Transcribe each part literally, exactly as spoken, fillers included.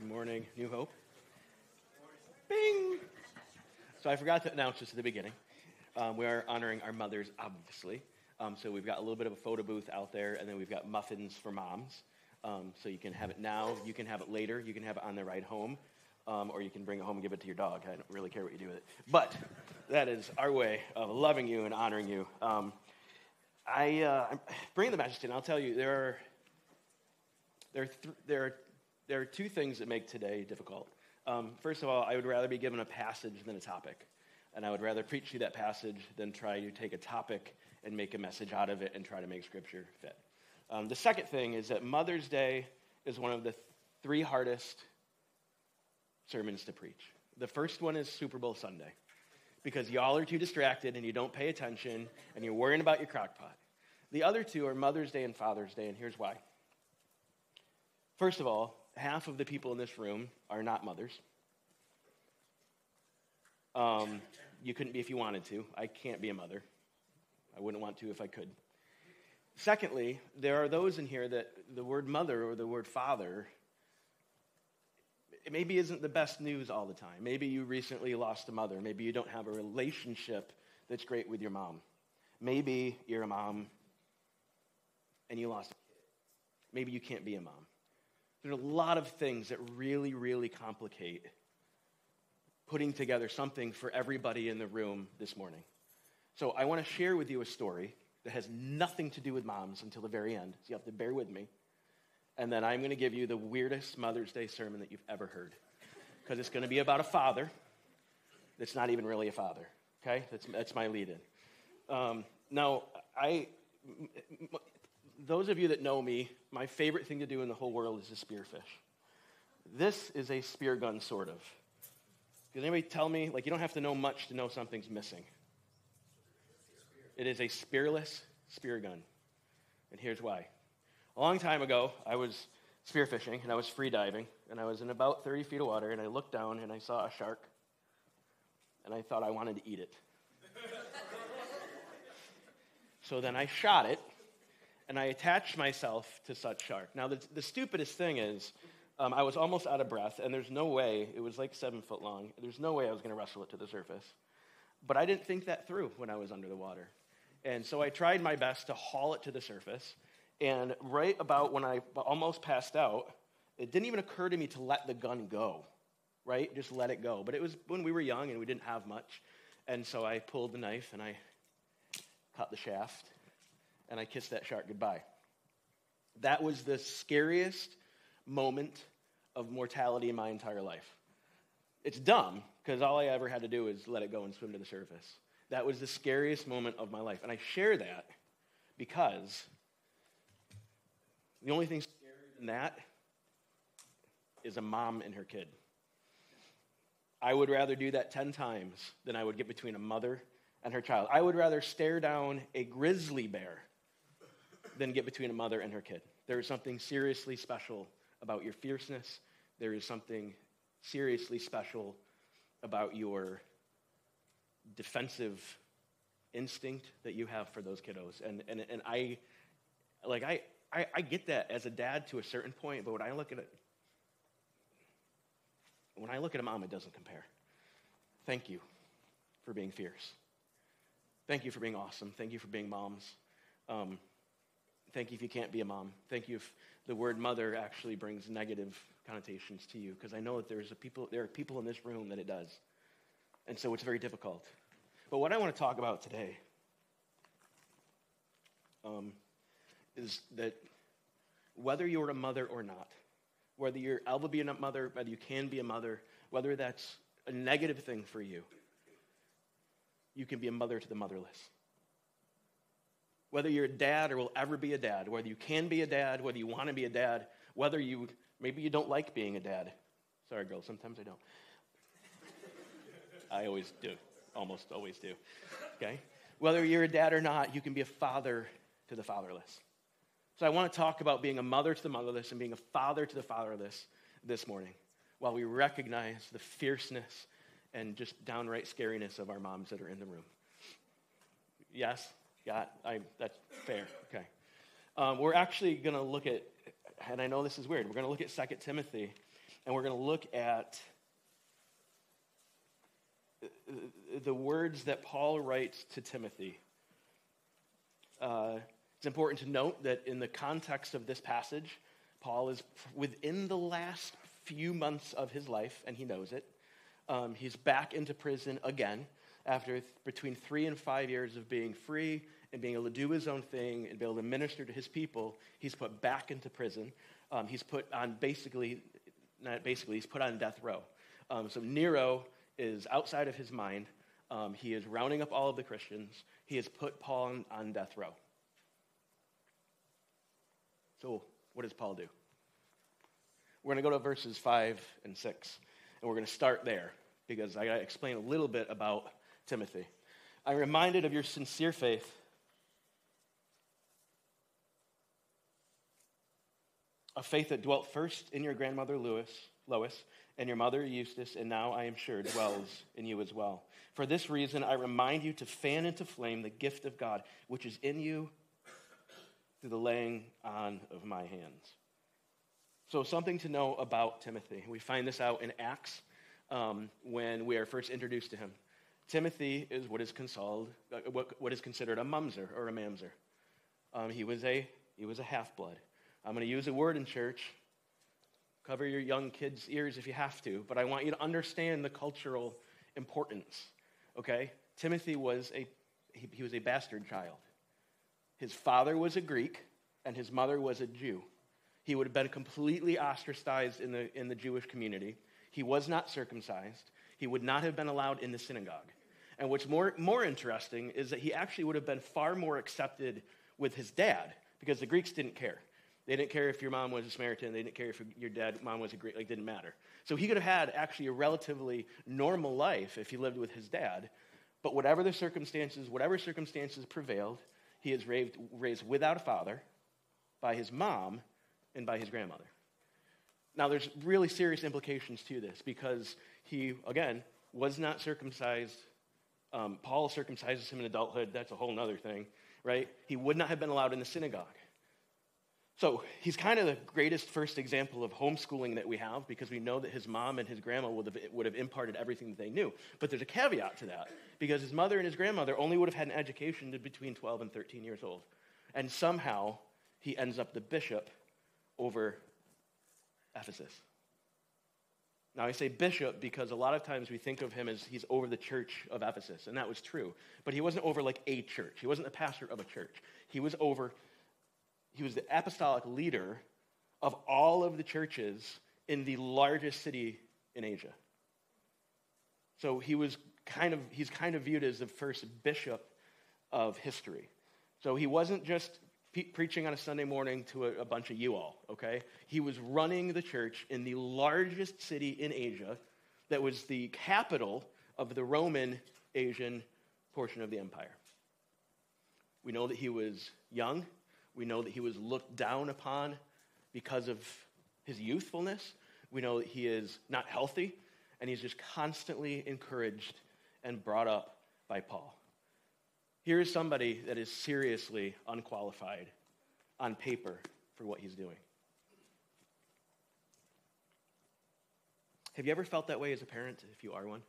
Good morning, New Hope. Bing! So I forgot to announce this at the beginning. Um, we are honoring our mothers, obviously. Um, so we've got a little bit of a photo booth out there, and then we've got muffins for moms. Um, so you can have it now, you can have it later, you can have it on the ride home, um, or you can bring it home and give it to your dog. I don't really care what you do with it. But that is our way of loving you and honoring you. Um, I, uh, I'm bringing the message in. I'll tell you, there are, there are, th- there are, there are two things that make today difficult. Um, first of all, I would rather be given a passage than a topic. And I would rather preach you that passage than try to take a topic and make a message out of it and try to make Scripture fit. Um, the second thing is that Mother's Day is one of the three hardest sermons to preach. The first one is Super Bowl Sunday, because y'all are too distracted and you don't pay attention and you're worrying about your crock pot. The other two are Mother's Day and Father's Day, and here's why. First of all, half of the people in this room are not mothers. Um, you couldn't be if you wanted to. I can't be a mother. I wouldn't want to if I could. Secondly, there are those in here that the word mother or the word father, it maybe isn't the best news all the time. Maybe you recently lost a mother. Maybe you don't have a relationship that's great with your mom. Maybe you're a mom and you lost a kid. Maybe you can't be a mom. There are a lot of things that really, really complicate putting together something for everybody in the room this morning. So I want to share with you a story that has nothing to do with moms until the very end. So you have to bear with me. And then I'm going to give you the weirdest Mother's Day sermon that you've ever heard. Because it's going to be about a father that's not even really a father. Okay? That's, that's my lead-in. Um, now, I... Those of you that know me, my favorite thing to do in the whole world is to spearfish. This is a spear gun, sort of. Does anybody tell me, like, you don't have to know much to know something's missing. It is a spearless spear gun. And here's why. A long time ago, I was spearfishing, and I was free diving, and I was in about thirty feet of water, and I looked down, and I saw a shark, and I thought I wanted to eat it. So then I shot it, and I attached myself to such shark. Now, the, the stupidest thing is, um, I was almost out of breath, and there's no way, it was like seven foot long, there's no way I was going to wrestle it to the surface. But I didn't think that through when I was under the water. And so I tried my best to haul it to the surface, and right about when I almost passed out, it didn't even occur to me to let the gun go, right? Just let it go. But it was when we were young and we didn't have much, and so I pulled the knife and I cut the shaft, and I kissed that shark goodbye. That was the scariest moment of mortality in my entire life. It's dumb, because all I ever had to do was let it go and swim to the surface. That was the scariest moment of my life. And I share that because the only thing scarier than that is a mom and her kid. I would rather do that ten times than I would get between a mother and her child. I would rather stare down a grizzly bear than get between a mother and her kid. There is something seriously special about your fierceness. There is something seriously special about your defensive instinct that you have for those kiddos. And and and I, like, I, I, I get that as a dad to a certain point, but when I look at it, when I look at a mom, it doesn't compare. Thank you for being fierce. Thank you for being awesome. Thank you for being moms. Um, Thank you if you can't be a mom. Thank you if the word mother actually brings negative connotations to you, because I know that there's a people, there are people in this room that it does. And so it's very difficult. But what I want to talk about today um, is that whether you're a mother or not, whether you're able to be a mother, whether you can be a mother, whether that's a negative thing for you, you can be a mother to the motherless. Whether you're a dad or will ever be a dad, whether you can be a dad, whether you want to be a dad, whether you, maybe you don't like being a dad. Sorry, girls, sometimes I don't. I always do, almost always do, okay? Whether you're a dad or not, you can be a father to the fatherless. So I want to talk about being a mother to the motherless and being a father to the fatherless this morning, while we recognize the fierceness and just downright scariness of our moms that are in the room. Yes? Yeah, I, that's fair. Okay. Um, we're actually going to look at, and I know this is weird, we're going to look at Second Timothy and we're going to look at the words that Paul writes to Timothy. Uh, it's important to note that in the context of this passage, Paul is within the last few months of his life, and he knows it. Um, he's back into prison again after th- between three and five years of being free and being able to do his own thing and be able to minister to his people. He's put back into prison. Um, he's put on basically, not basically, he's put on death row. Um, so Nero is outside of his mind. Um, he is rounding up all of the Christians. He has put Paul on, on death row. So what does Paul do? We're going to go to verses five and six, and we're going to start there because I got to explain a little bit about Timothy. I'm reminded of your sincere faith, a faith that dwelt first in your grandmother Lois, Lois and your mother Eustace, and now I am sure dwells in you as well. For this reason, I remind you to fan into flame the gift of God, which is in you through the laying on of my hands. So something to know about Timothy. We find this out in Acts um, when we are first introduced to him. Timothy is what is consoled, uh, what, what is considered a mumser or a mamzer. Um, he was a he was a half-blood. I'm going to use a word in church. Cover your young kids' ears if you have to, but I want you to understand the cultural importance. Okay, Timothy was a he, he was a bastard child. His father was a Greek, and his mother was a Jew. He would have been completely ostracized in the in the Jewish community. He was not circumcised. He would not have been allowed in the synagogue. And what's more, more interesting is that he actually would have been far more accepted with his dad because the Greeks didn't care. They didn't care if your mom was a Samaritan. They didn't care if your dad, mom was a Greek. Like, it didn't matter. So he could have had actually a relatively normal life if he lived with his dad. But whatever the circumstances, whatever circumstances prevailed, he is raised, raised without a father by his mom and by his grandmother. Now, there's really serious implications to this because he, again, was not circumcised. Um, Paul circumcises him in adulthood. That's a whole other thing, right? He would not have been allowed in the synagogue. So he's kind of the greatest first example of homeschooling that we have because we know that his mom and his grandma would have, would have imparted everything that they knew. But there's a caveat to that because his mother and his grandmother only would have had an education to between twelve and thirteen years old. And somehow he ends up the bishop over Ephesus. Now, I say bishop because a lot of times we think of him as he's over the church of Ephesus, and that was true. But he wasn't over like a church. He wasn't the pastor of a church. He was over, he was the apostolic leader of all of the churches in the largest city in Asia. So he was kind of, he's kind of viewed as the first bishop of history. So he wasn't just Pe- preaching on a Sunday morning to a, a bunch of you all, okay? He was running the church in the largest city in Asia that was the capital of the Roman Asian portion of the empire. We know that he was young. We know that he was looked down upon because of his youthfulness. We know that he is not healthy, and he's just constantly encouraged and brought up by Paul. Here is somebody that is seriously unqualified on paper for what he's doing. Have you ever felt that way as a parent, if you are one?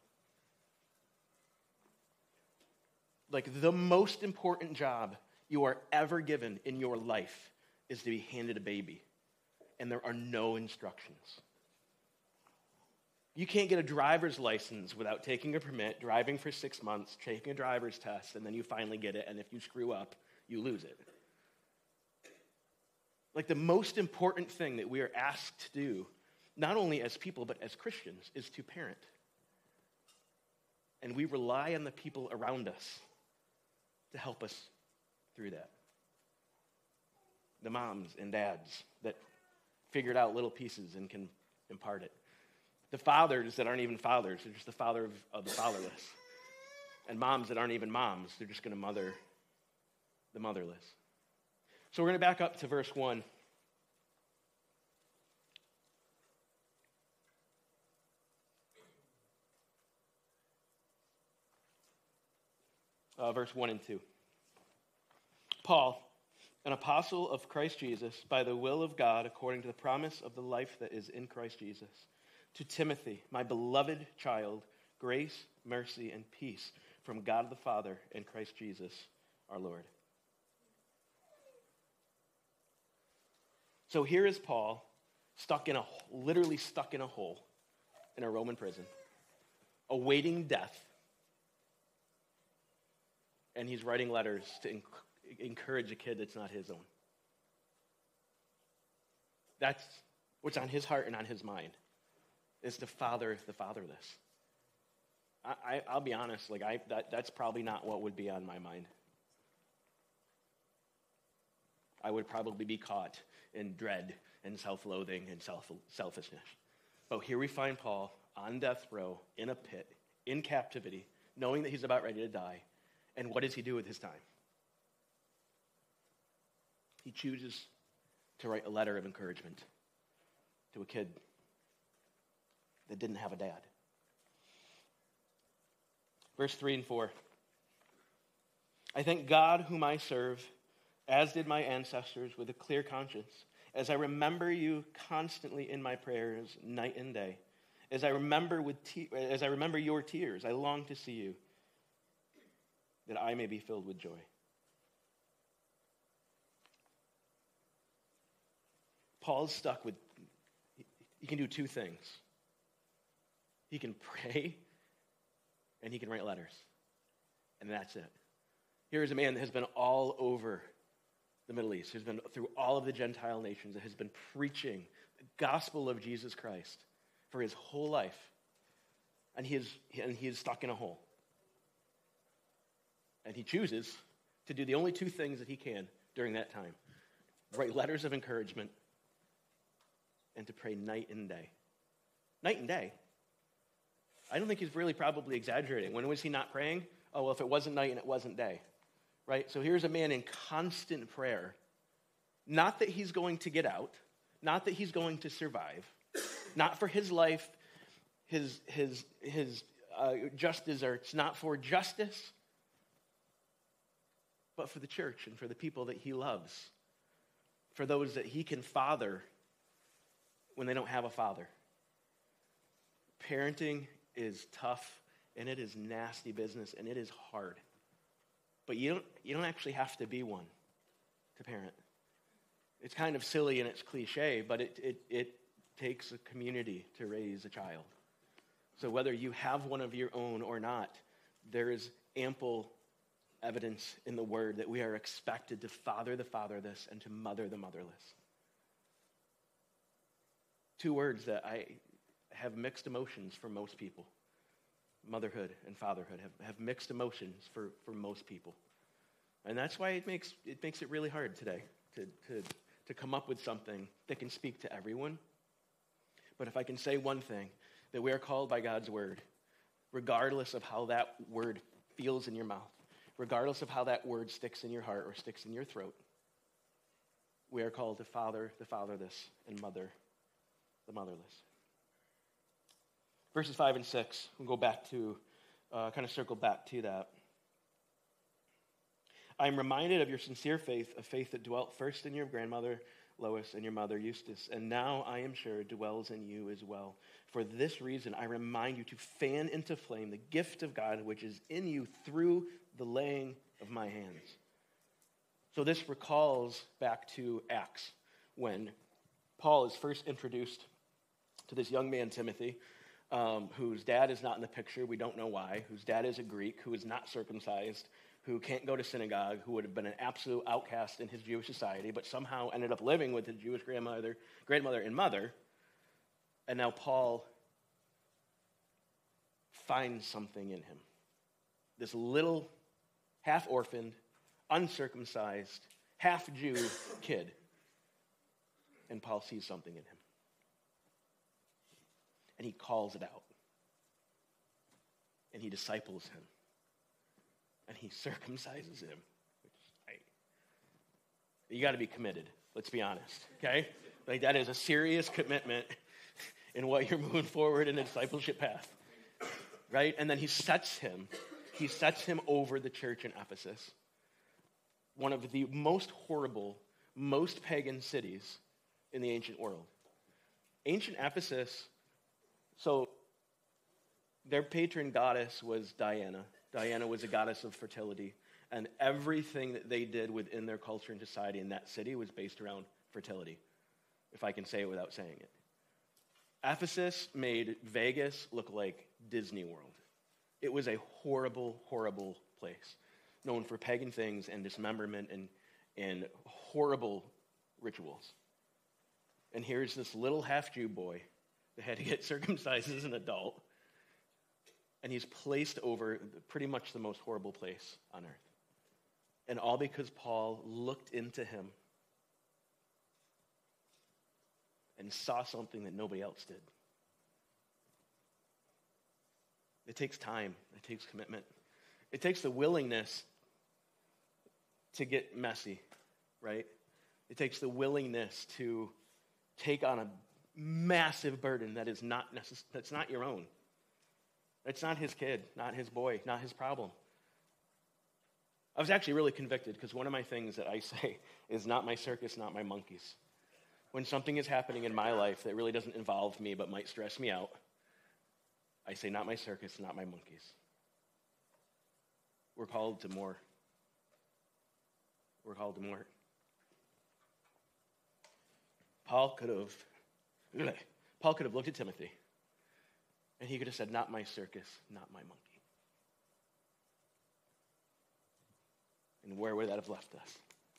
Like, the most important job you are ever given in your life is to be handed a baby, and there are no instructions. You can't get a driver's license without taking a permit, driving for six months, taking a driver's test, and then you finally get it, and if you screw up, you lose it. Like, the most important thing that we are asked to do, not only as people, but as Christians, is to parent. And we rely on the people around us to help us through that. The moms and dads that figured out little pieces and can impart it. The fathers that aren't even fathers, they're just the father of, of the fatherless. And moms that aren't even moms, they're just going to mother the motherless. So we're going to back up to verse one. Uh, verse one and two. Paul, an apostle of Christ Jesus, by the will of God, according to the promise of the life that is in Christ Jesus, To Timothy, my beloved child, grace, mercy, and peace from God the Father and Christ Jesus, our Lord. So here is Paul, stuck in a, literally stuck in a hole in a Roman prison, awaiting death. And he's writing letters to enc- encourage a kid that's not his own. That's what's on his heart and on his mind, is to father the fatherless. I, I, I'll be honest, like I, that, that's probably not what would be on my mind. I would probably be caught in dread and self-loathing and self, selfishness. But here we find Paul on death row, in a pit, in captivity, knowing that he's about ready to die. And what does he do with his time? He chooses to write a letter of encouragement to a kid that didn't have a dad. Verse three and four. I thank God whom I serve, as did my ancestors, with a clear conscience, as I remember you constantly in my prayers night and day. As I remember with te- as I remember your tears, I long to see you, that I may be filled with joy. Paul's stuck with, he can do two things. He can pray, and he can write letters. And that's it. Here is a man that has been all over the Middle East, who's been through all of the Gentile nations, that has been preaching the gospel of Jesus Christ for his whole life. And he is, and he is stuck in a hole. And he chooses to do the only two things that he can during that time. Write letters of encouragement and to pray night and day. Night and day. I don't think he's really probably exaggerating. When was he not praying? Oh, well, if it wasn't night and it wasn't day. Right? So here's a man in constant prayer. Not that he's going to get out. Not that he's going to survive. Not for his life, his, his, his uh, just deserts. Not for justice. But for the church and for the people that he loves. For those that he can father when they don't have a father. Parenting is tough, and it is nasty business, and it is hard. But you don't, you don't actually have to be one to parent. It's kind of silly and it's cliche, but it, it, it takes a community to raise a child. So whether you have one of your own or not, there is ample evidence in the Word that we are expected to father the fatherless and to mother the motherless. Two words that I have mixed emotions for most people. Motherhood and fatherhood have, have mixed emotions for, for most people. And that's why it makes it makes it really hard today to, to, to come up with something that can speak to everyone. But if I can say one thing, that we are called by God's word, regardless of how that word feels in your mouth, regardless of how that word sticks in your heart or sticks in your throat, we are called to father the fatherless and mother the motherless. Verses five and six, we'll go back to, uh, kind of circle back to that. I am reminded of your sincere faith, a faith that dwelt first in your grandmother Lois and your mother Eustace, and now I am sure dwells in you as well. For this reason, I remind you to fan into flame the gift of God which is in you through the laying of my hands. So this recalls back to Acts, when Paul is first introduced to this young man, Timothy, um, whose dad is not in the picture. We don't know why. Whose dad is a Greek, who is not circumcised, who can't go to synagogue, who would have been an absolute outcast in his Jewish society, but somehow ended up living with his Jewish grandmother, grandmother and mother. And now Paul finds something in him. This little half-orphaned, uncircumcised, half-Jew kid. And Paul sees something in him. And he calls it out. And he disciples him. And he circumcises him. Which, I, you got to be committed. Let's be honest, okay? Like, that is a serious commitment in what you're moving forward in a discipleship path, right? And then he sets him, he sets him over the church in Ephesus, one of the most horrible, most pagan cities in the ancient world. Ancient Ephesus So their patron goddess was Diana. Diana was a goddess of fertility. And everything that they did within their culture and society in that city was based around fertility, if I can say it without saying it. Ephesus made Vegas look like Disney World. It was a horrible, horrible place, known for pagan things and dismemberment and, and horrible rituals. And here's this little half-Jew boy that had to get circumcised as an adult, and he's placed over pretty much the most horrible place on earth. And all because Paul looked into him and saw something that nobody else did. It takes time. It takes commitment. It takes the willingness to get messy, right? It takes the willingness to take on a massive burden that is not necess- that's not your own. It's not his kid, not his boy, not his problem. I was actually really convicted because one of my things that I say is not my circus, not my monkeys. When something is happening in my life that really doesn't involve me but might stress me out, I say not my circus, not my monkeys. We're called to more. We're called to more. Paul could have, Paul could have looked at Timothy and he could have said, not my circus, not my monkey. And where would that have left us?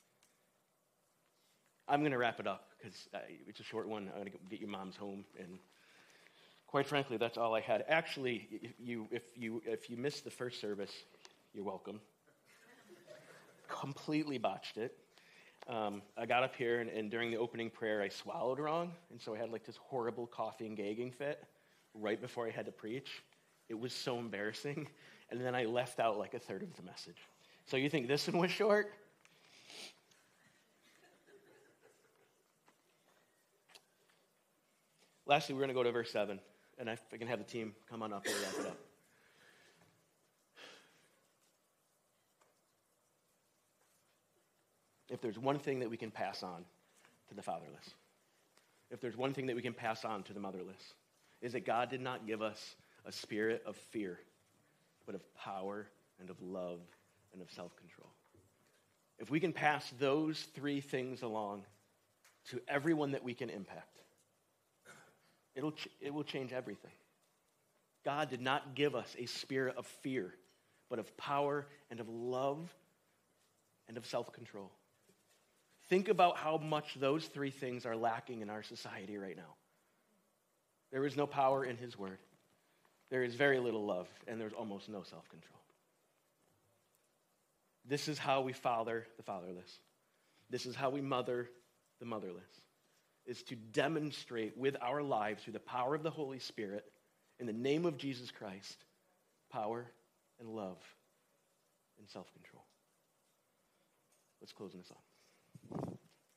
I'm going to wrap it up because uh, it's a short one. I'm going to get your moms home, and quite frankly, that's all I had. Actually, if you if you if you missed the first service, you're welcome. Completely botched it. Um, I got up here, and, and during the opening prayer, I swallowed wrong, and so I had like this horrible coughing, gagging fit right before I had to preach. It was so embarrassing, and then I left out like a third of the message. So you think this one was short? Lastly, we're going to go to verse seven, and if I can have the team come on up and wrap it up. If there's one thing that we can pass on to the fatherless, if there's one thing that we can pass on to the motherless, is that God did not give us a spirit of fear, but of power and of love and of self-control. If we can pass those three things along to everyone that we can impact, it'll ch- it will change everything. God did not give us a spirit of fear, but of power and of love and of self-control. Think about how much those three things are lacking in our society right now. There is no power in his word. There is very little love, and there's almost no self-control. This is how we father the fatherless. This is how we mother the motherless, is to demonstrate with our lives through the power of the Holy Spirit, in the name of Jesus Christ, power and love and self-control. Let's close in a song.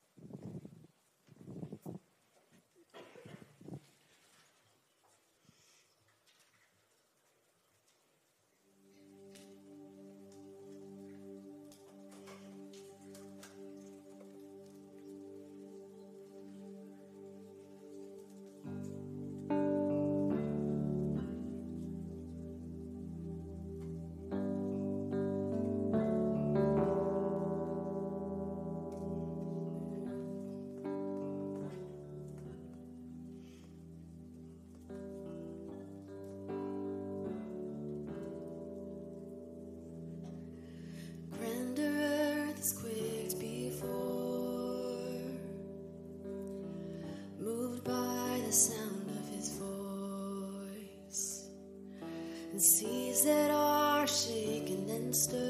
Seas that are shaken and stirred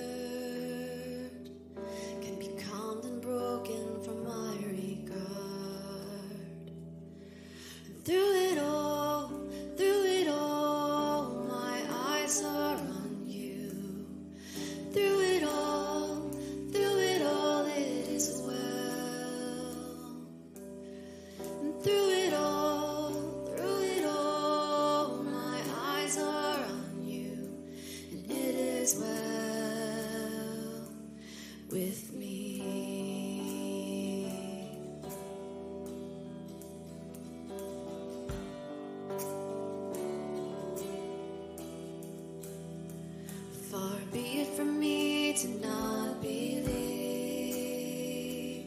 can be calmed and broken from miry guard. And through it all, through it all, my eyes are on you. Through it all, through it all, it is well. And through it all, through it all, my eyes are well with me. to not believe,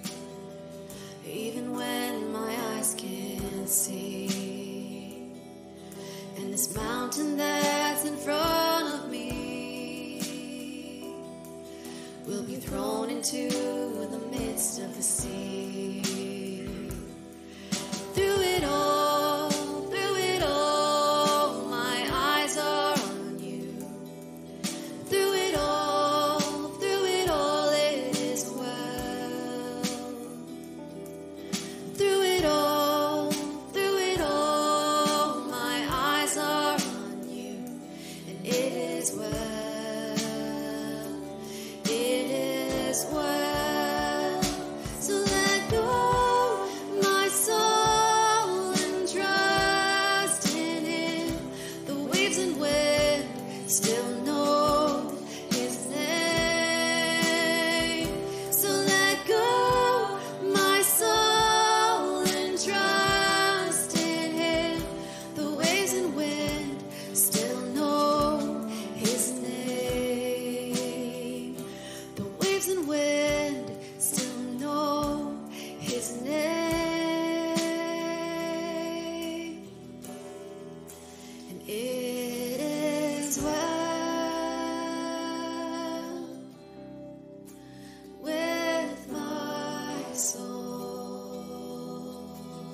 even when my eyes can't see. And this mountain that's in front of me will be thrown into the midst of the sea. Through it all, through it all, my eyes are on you. Through it all, through it all, it is well. Through it all, through it all, my eyes are on you, and it is well. It is well. So let go, my soul, and trust in Him. The waves and wind still know His name. So let go, my soul, and trust in Him. The waves and wind still know His name. The waves and wind still know His name. And it is well with my soul.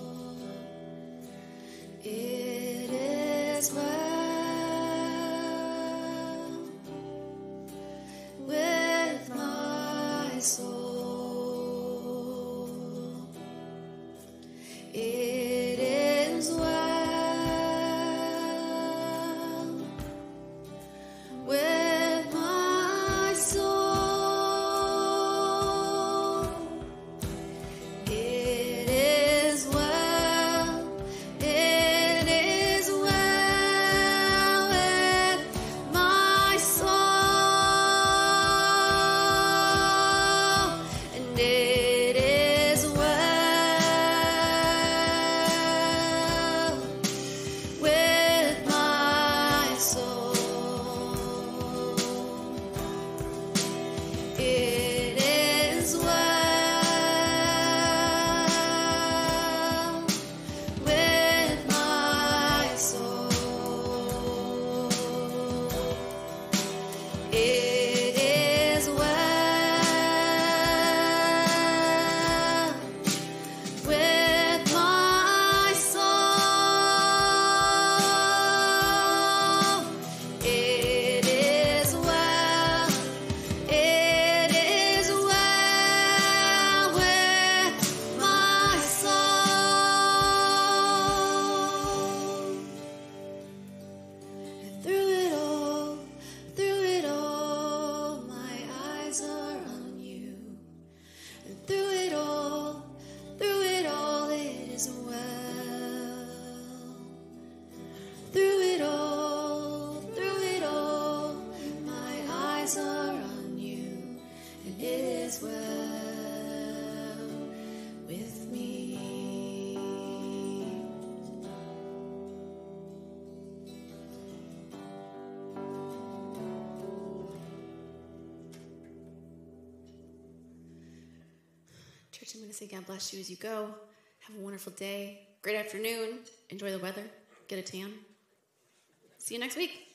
It is well with my soul. It is well with my soul. It is well, it is well with my soul, and it is well with my soul. It is well with my soul. It is well with my soul. It is well. It is well with my soul. And through it all, through it all, my eyes are on you. And through it all, through it all, it is well. Through it all, through it all, my eyes are on you, and it is well with me. Church, I'm going to say God bless you as you go. Have a wonderful day. Great afternoon. Enjoy the weather. Get a tan. See you next week.